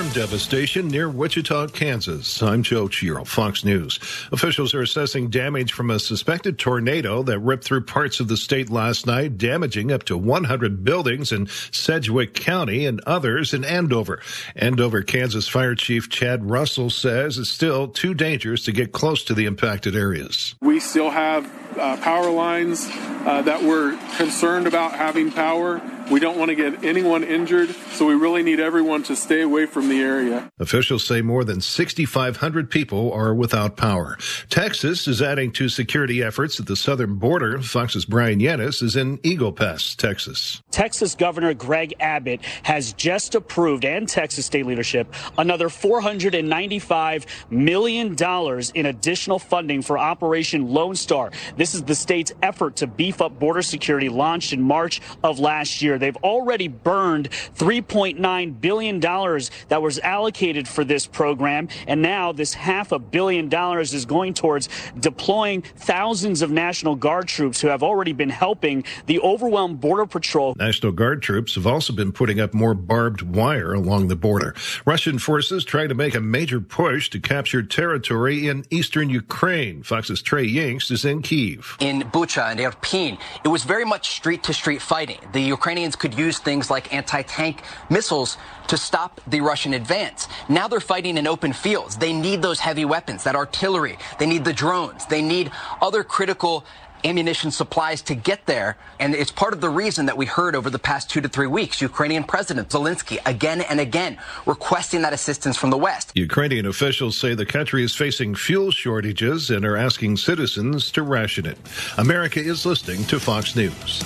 devastation near Wichita, Kansas. I'm Joe Chiro, Fox News. Officials are assessing damage from a suspected tornado that ripped through parts of the state last night, damaging up to 100 buildings in Sedgwick County and others in Andover. Andover, Kansas Fire Chief Chad Russell says it's still too dangerous to get close to the impacted areas. We still have power lines that we're concerned about having power. We don't want to get anyone injured, so we really need everyone to stay away from the area. Officials say more than 6,500 people are without power. Texas is adding to security efforts at the southern border. Fox's Brian Yennis is in Eagle Pass, Texas. Texas Governor Greg Abbott has just approved, and Texas state leadership, another $495 million in additional funding for Operation Lone Star. This is the state's effort to beef up border security, launched in March of last year. They've already burned $3.9 billion that was allocated for this program, and now this $500 million is going towards deploying thousands of National Guard troops who have already been helping the overwhelmed Border Patrol. National Guard troops have also been putting up more barbed wire along the border. Russian forces trying to make a major push to capture territory in eastern Ukraine. Fox's Trey Yinks is in Kyiv. In Bucha and Irpin, it was very much street-to-street fighting. The Ukrainians could use things like anti-tank missiles to stop the Russian advance. Now they're fighting in open fields. They need those heavy weapons, that artillery. They need the drones. They need other critical ammunition supplies to get there. And it's part of the reason that we heard over the past 2 to 3 weeks, Ukrainian President Zelensky again and again requesting that assistance from the West. Ukrainian officials say the country is facing fuel shortages and are asking citizens to ration it. America is listening to Fox News.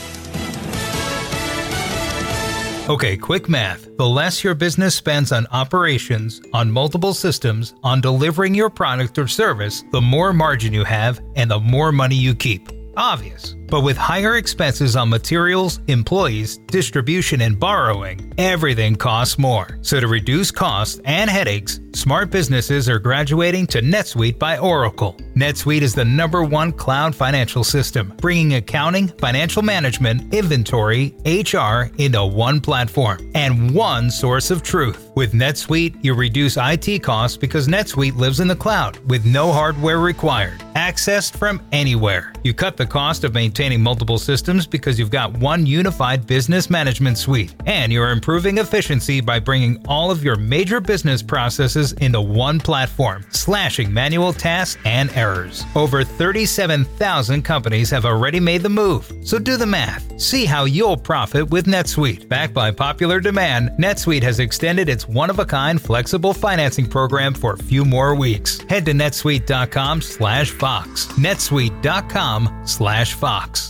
Okay, quick math. The less your business spends on operations, on multiple systems, on delivering your product or service, the more margin you have and the more money you keep. Obvious. But with higher expenses on materials, employees, distribution, and borrowing, everything costs more. So to reduce costs and headaches, smart businesses are graduating to NetSuite by Oracle. NetSuite is the #1 cloud financial system, bringing accounting, financial management, inventory, HR into one platform and one source of truth. With NetSuite, you reduce IT costs because NetSuite lives in the cloud with no hardware required, accessed from anywhere. You cut the cost of maintaining multiple systems because you've got one unified business management suite, and you're improving efficiency by bringing all of your major business processes into one platform, slashing manual tasks and errors. Over 37,000 companies have already made the move, so do the math. See how you'll profit with NetSuite. Backed by popular demand, NetSuite has extended its one-of-a-kind flexible financing program for a few more weeks. Head to netsuite.com/Fox. netsuite.com/Fox.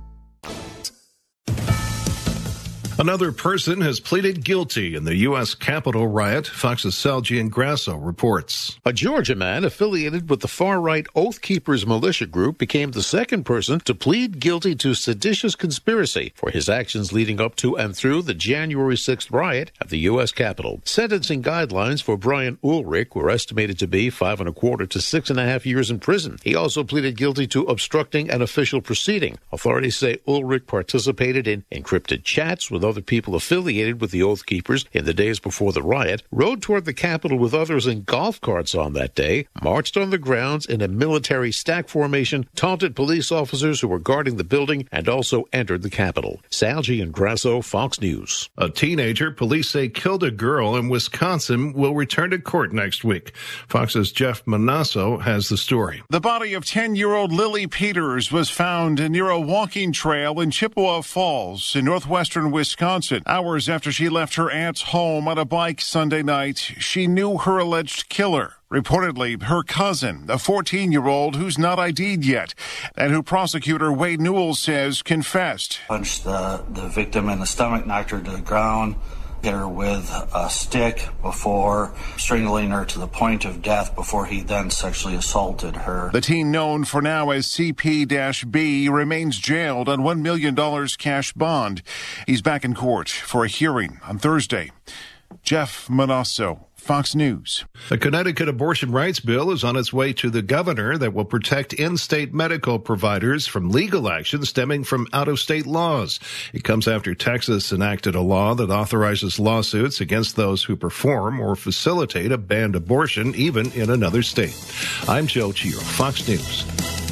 Another person has pleaded guilty in the U.S. Capitol riot. Fox's Saljian Grasso reports. A Georgia man affiliated with the far-right Oath Keepers militia group became the second person to plead guilty to seditious conspiracy for his actions leading up to and through the January 6th riot at the U.S. Capitol. Sentencing guidelines for Brian Ulrich were estimated to be 5.25 to 6.5 years in prison. He also pleaded guilty to obstructing an official proceeding. Authorities say Ulrich participated in encrypted chats with other people affiliated with the Oath Keepers in the days before the riot, rode toward the Capitol with others in golf carts on that day, marched on the grounds in a military stack formation, taunted police officers who were guarding the building, and also entered the Capitol. Saljian Grasso, Fox News. A teenager police say killed a girl in Wisconsin will return to court next week. Fox's Jeff Manasso has the story. The body of 10-year-old Lily Peters was found near a walking trail in Chippewa Falls in northwestern Wisconsin. Hours after she left her aunt's home on a bike Sunday night, she knew her alleged killer. Reportedly, her cousin, a 14-year-old who's not ID'd yet, and who prosecutor Wade Newell says confessed. Punched the victim in the stomach, knocked her to the ground, hit her with a stick before strangling her to the point of death before he then sexually assaulted her. The teen, known for now as CP-B, remains jailed on $1 million cash bond. He's back in court for a hearing on Thursday. Jeff Manasso, Fox News. A Connecticut abortion rights bill is on its way to the governor that will protect in-state medical providers from legal action stemming from out-of-state laws. It comes after Texas enacted a law that authorizes lawsuits against those who perform or facilitate a banned abortion, even in another state. I'm Joe Chiro, Fox News.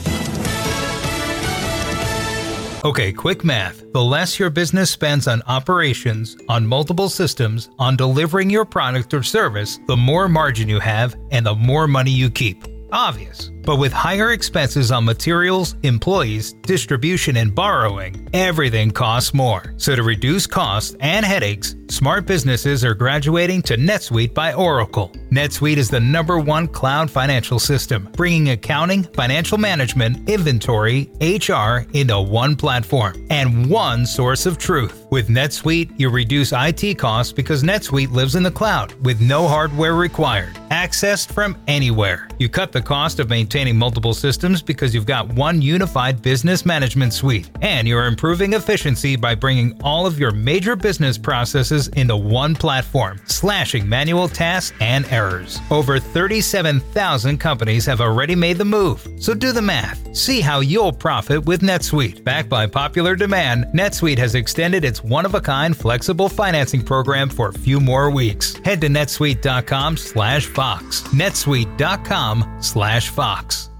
Okay, quick math. The less your business spends on operations, on multiple systems, on delivering your product or service, the more margin you have and the more money you keep. Obvious. But with higher expenses on materials, employees, distribution, and borrowing, everything costs more. So to reduce costs and headaches, smart businesses are graduating to NetSuite by Oracle. NetSuite is the #1 cloud financial system, bringing accounting, financial management, inventory, HR into one platform and one source of truth. With NetSuite, you reduce IT costs because NetSuite lives in the cloud with no hardware required, accessed from anywhere. You cut the cost of maintaining multiple systems because you've got one unified business management suite, and you're improving efficiency by bringing all of your major business processes into one platform, slashing manual tasks and errors. Over 37,000 companies have already made the move, so do the math. See how you'll profit with NetSuite. Backed by popular demand, NetSuite has extended its one-of-a-kind flexible financing program for a few more weeks. Head to netsuite.com/Fox. netsuite.com/Fox.